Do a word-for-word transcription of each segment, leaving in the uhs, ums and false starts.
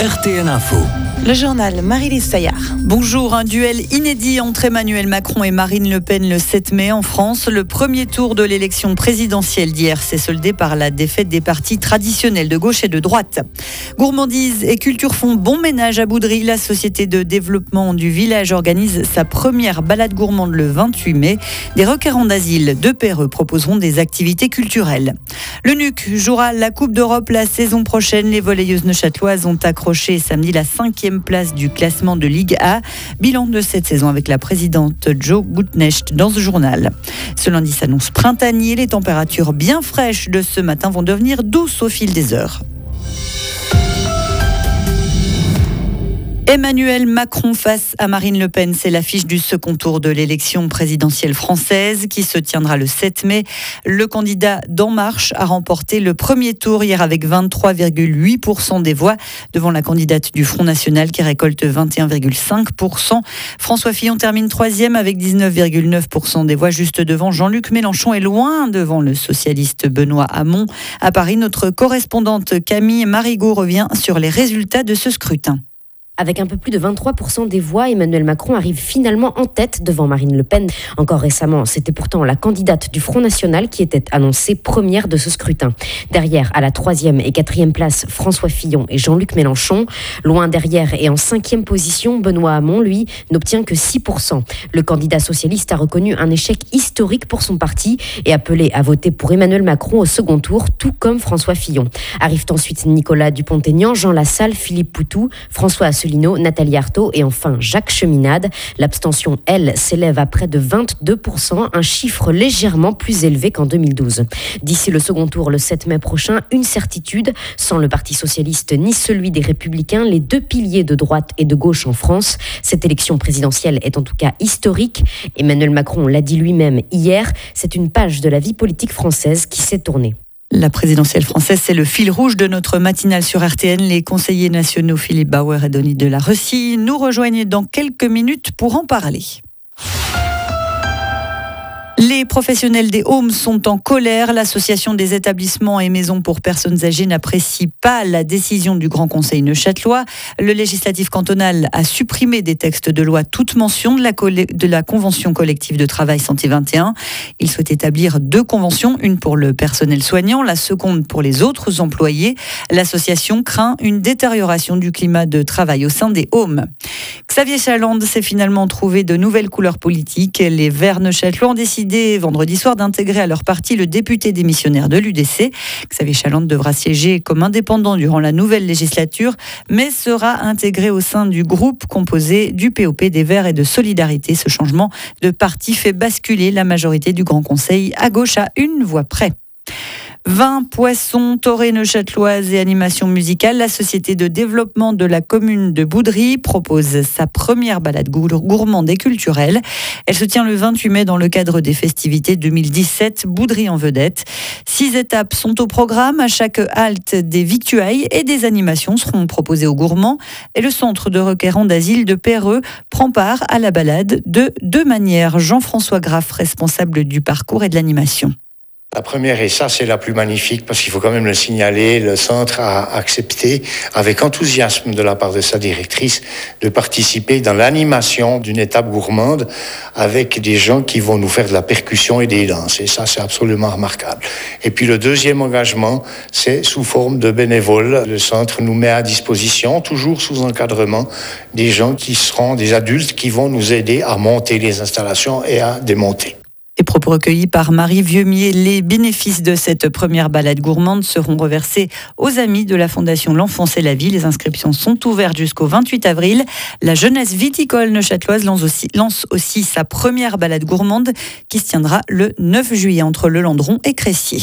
R T N Info. Le journal Marie-Lise Saillard. Bonjour, un duel inédit entre Emmanuel Macron et Marine Le Pen le sept mai en France. Le premier tour de l'élection présidentielle d'hier s'est soldé par la défaite des partis traditionnels de gauche et de droite. Gourmandise et culture font bon ménage à Boudry. La société de développement du village organise sa première balade gourmande le vingt-huit mai. Des requérants d'asile de Perreux proposeront des activités culturelles. Le N U C jouera la Coupe d'Europe la saison prochaine. Les volleyeuses neuchâteloises ont accroché samedi la cinquième place du classement de Ligue A. Bilan de cette saison avec la présidente Jo Gutknecht dans ce journal. Ce lundi s'annonce printanier. Les températures bien fraîches de ce matin vont devenir douces au fil des heures. Emmanuel Macron face à Marine Le Pen, c'est l'affiche du second tour de l'élection présidentielle française qui se tiendra le sept mai. Le candidat d'En Marche a remporté le premier tour hier avec vingt-trois virgule huit pour cent des voix devant la candidate du Front National qui récolte vingt et un virgule cinq pour cent. François Fillon termine troisième avec dix-neuf virgule neuf pour cent des voix juste devant Jean-Luc Mélenchon et loin devant le socialiste Benoît Hamon. À Paris, notre correspondante Camille Marigot revient sur les résultats de ce scrutin. Avec un peu plus de vingt-trois pour cent des voix, Emmanuel Macron arrive finalement en tête devant Marine Le Pen. Encore récemment, c'était pourtant la candidate du Front National qui était annoncée première de ce scrutin. Derrière, à la troisième et quatrième place, François Fillon et Jean-Luc Mélenchon. Loin derrière et en cinquième position, Benoît Hamon, lui, n'obtient que six pour cent. Le candidat socialiste a reconnu un échec historique pour son parti et appelé à voter pour Emmanuel Macron au second tour, tout comme François Fillon. Arrivent ensuite Nicolas Dupont-Aignan, Jean Lassalle, Philippe Poutou, François Asselineau, Nathalie Arthaud et enfin Jacques Cheminade. L'abstention, elle, s'élève à près de vingt-deux pour cent, un chiffre légèrement plus élevé qu'en deux mille douze. D'ici le second tour, le sept mai prochain, une certitude, sans le Parti socialiste ni celui des Républicains, les deux piliers de droite et de gauche en France. Cette élection présidentielle est en tout cas historique. Emmanuel Macron l'a dit lui-même hier, c'est une page de la vie politique française qui s'est tournée. La présidentielle française, c'est le fil rouge de notre matinale sur R T N. Les conseillers nationaux Philippe Bauer et Denis de la Russie nous rejoignent dans quelques minutes pour en parler. Les professionnels des Haumes sont en colère. L'association des établissements et maisons pour personnes âgées n'apprécie pas la décision du Grand Conseil neuchâtelois. Le législatif cantonal a supprimé des textes de loi toute mention de la, coll- de la Convention collective de travail santé vingt et un. Il souhaite établir deux conventions, une pour le personnel soignant, la seconde pour les autres employés. L'association craint une détérioration du climat de travail au sein des Haumes. Xavier Chaland s'est finalement trouvé de nouvelles couleurs politiques. Les Verts neuchâtelois ont décidé vendredi soir d'intégrer à leur parti le député démissionnaire de l'U D C. Xavier Chaland devra siéger comme indépendant durant la nouvelle législature, mais sera intégré au sein du groupe composé du P O P, des Verts et de Solidarité. Ce changement de parti fait basculer la majorité du Grand Conseil à gauche à une voix près. Vin, poissons, taurées neuchâteloises et animation musicale, la société de développement de la commune de Boudry propose sa première balade gourmande et culturelle. Elle se tient le vingt-huit mai dans le cadre des festivités deux mille dix-sept, Boudry en vedette. Six étapes sont au programme. À chaque halte, des victuailles et des animations seront proposées aux gourmands. Et le centre de requérants d'asile de Perreux prend part à la balade de deux manières. Jean-François Graff, responsable du parcours et de l'animation. La première, et ça c'est la plus magnifique parce qu'il faut quand même le signaler, le centre a accepté avec enthousiasme de la part de sa directrice de participer dans l'animation d'une étape gourmande avec des gens qui vont nous faire de la percussion et des danses. Et ça c'est absolument remarquable. Et puis le deuxième engagement, c'est sous forme de bénévoles. Le centre nous met à disposition, toujours sous encadrement, des gens qui seront des adultes qui vont nous aider à monter les installations et à démonter. Les propos recueillis par Marie Vieumier. Les bénéfices de cette première balade gourmande seront reversés aux amis de la Fondation L'Enfance et la Vie. Les inscriptions sont ouvertes jusqu'au vingt-huit avril. La jeunesse viticole neuchâteloise lance aussi, lance aussi sa première balade gourmande qui se tiendra le neuf juillet entre Le Landron et Cressier.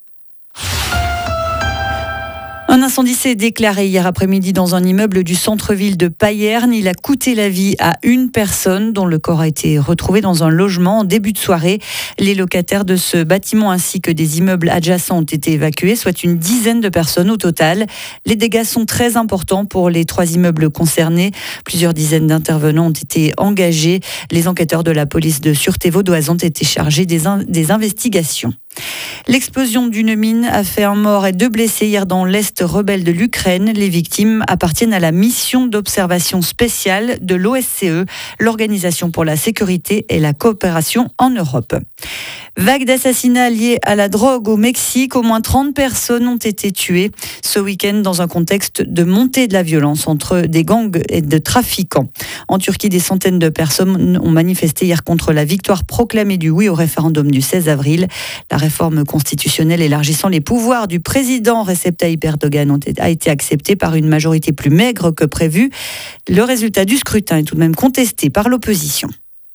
Un incendie s'est déclaré hier après-midi dans un immeuble du centre-ville de Payerne. Il a coûté la vie à une personne dont le corps a été retrouvé dans un logement en début de soirée. Les locataires de ce bâtiment ainsi que des immeubles adjacents ont été évacués, soit une dizaine de personnes au total. Les dégâts sont très importants pour les trois immeubles concernés. Plusieurs dizaines d'intervenants ont été engagés. Les enquêteurs de la police de sûreté vaudoise ont été chargés des, in- des investigations. L'explosion d'une mine a fait un mort et deux blessés hier dans l'Est rebelle de l'Ukraine. Les victimes appartiennent à la mission d'observation spéciale de l'O S C E, l'Organisation pour la sécurité et la coopération en Europe. Vague d'assassinats liés à la drogue au Mexique. Au moins trente personnes ont été tuées ce week-end dans un contexte de montée de la violence entre des gangs et de trafiquants. En Turquie, des centaines de personnes ont manifesté hier contre la victoire proclamée du oui au référendum du seize avril. La réforme constitutionnelle élargissant les pouvoirs du président Recep Tayyip Erdogan a été acceptée par une majorité plus maigre que prévu. Le résultat du scrutin est tout de même contesté par l'opposition.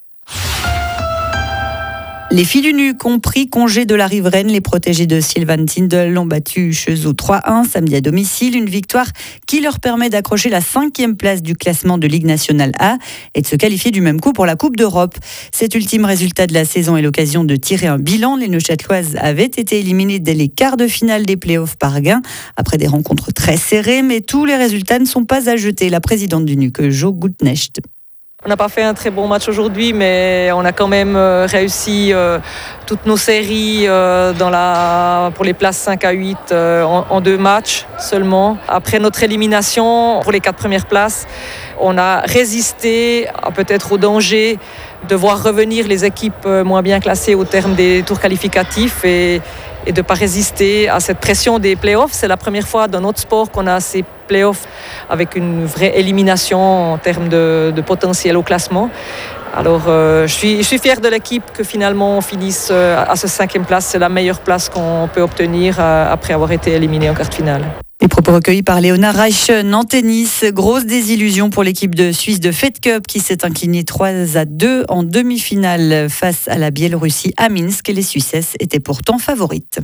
Les filles du N U C ont pris congé de la riveraine. Les protégées de Sylvain Tindall ont battu Chezot trois un samedi à domicile. Une victoire qui leur permet d'accrocher la cinquième place du classement de Ligue nationale A et de se qualifier du même coup pour la Coupe d'Europe. Cet ultime résultat de la saison est l'occasion de tirer un bilan. Les Neuchâteloises avaient été éliminées dès les quarts de finale des playoffs par gain, après des rencontres très serrées, mais tous les résultats ne sont pas à jeter. La présidente du N U C, Jo Gutnecht. On n'a pas fait un très bon match aujourd'hui, mais on a quand même réussi euh, toutes nos séries euh, dans la, pour les places cinq à huit euh, en, en deux matchs seulement. Après notre élimination pour les quatre premières places, on a résisté à peut-être au danger de voir revenir les équipes moins bien classées au terme des tours qualificatifs et, et de ne pas résister à cette pression des playoffs. C'est la première fois dans notre sport qu'on a ces playoffs avec une vraie élimination en termes de, de potentiel au classement. Alors euh, je suis, je suis fier de l'équipe que finalement on finisse euh, à ce cinquième place. C'est la meilleure place qu'on peut obtenir euh, après avoir été éliminé en quart de finale. Les propos recueillis par Léonard Reichen en tennis. Grosse désillusion pour l'équipe de Suisse de Fed Cup qui s'est inclinée trois à deux en demi-finale face à la Biélorussie à Minsk. Et les Suissesses étaient pourtant favorites.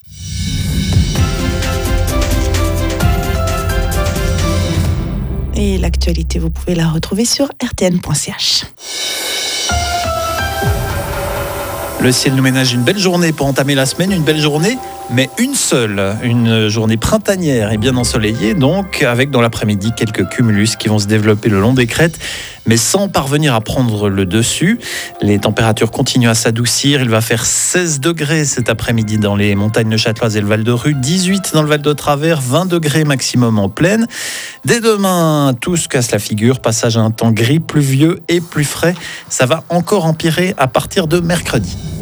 Et l'actualité, vous pouvez la retrouver sur r t n point c h. Le ciel nous ménage une belle journée pour entamer la semaine, une belle journée, mais une seule, une journée printanière et bien ensoleillée, donc avec dans l'après-midi quelques cumulus qui vont se développer le long des crêtes, mais sans parvenir à prendre le dessus. Les températures continuent à s'adoucir, il va faire seize degrés cet après-midi dans les montagnes neuchâteloises et le Val de Rue, dix-huit dans le Val de Travers, vingt degrés maximum en plaine. Dès demain, tout se casse la figure, passage à un temps gris, pluvieux et plus frais. Ça va encore empirer à partir de mercredi.